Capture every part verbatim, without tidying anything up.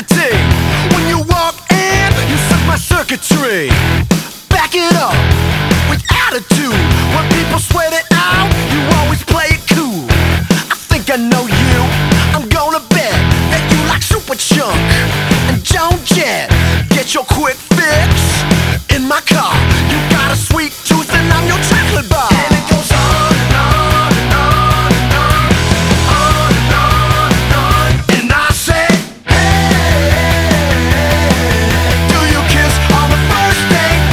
electricity. When you walk in, you suck my circuitry. Back it up with attitude. When people sweat it out, you always play it cool. I think I know you. I'm gonna bet that you like Super Chunk and Joan Jett. Get your quick fix in my car. You got a sweet tooth and I'm your chocolate bar. And it goes on and on and on and on, on and on and on. And I say, hey, do you kiss on the first date?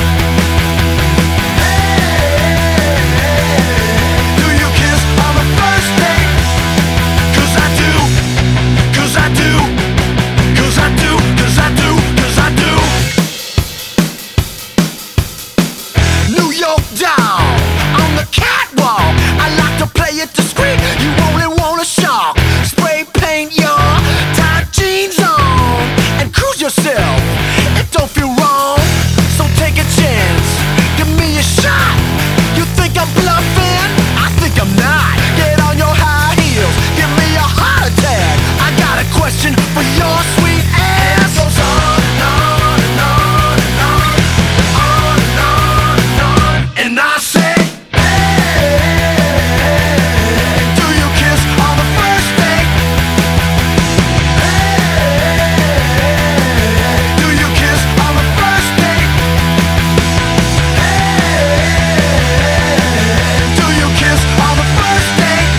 Hey, do you kiss on the first date? 'Cause I do, 'cause I do, 'cause I do, 'cause I do, 'cause I do. New York down on the catwalk. I like to play it discreet. You only want a shock. Spray paint your tight jeans on and cruise yourself. It don't feel wrong, so take a chance. Give me a shot. You think I'm bluffing? I think I'm not. Get on your high heels. Give me a heart attack. I got a question for your sweet ass. It goes on and on and on and on, on and on and on. And I say, hey, do you kiss on the first date? Hey, do you kiss on the first date? Hey, do you kiss on the first date?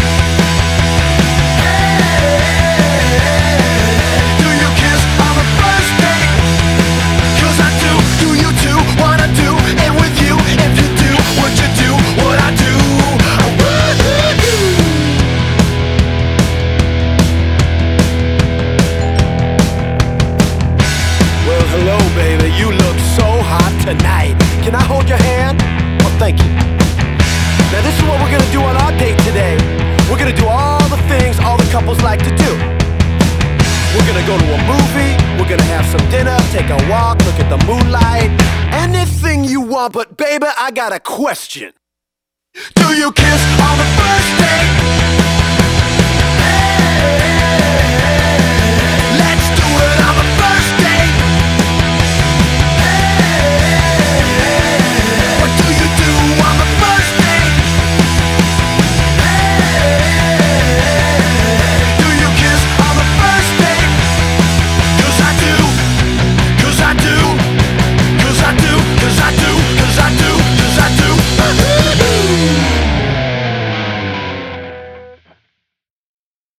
Hey, do you kiss on the first date? 'Cause I do, do you too? What I do, and with you, if you do, what you do, what I do, I would do. Well, hello, baby, you look so hot tonight. Can I hold your hand? Oh, thank you. Now this is what we're gonna do on our date today. We're gonna do all the things all the couples like to do. We're gonna go to a movie, we're gonna have some dinner, take a walk, look at the moonlight. Anything you want, but baby, I got a question. Do you kiss on the first date? Hey, let's do it on the first date. Hey, what do you do on the first date? Hey, do you kiss on the first date? 'Cause I do, 'cause I do.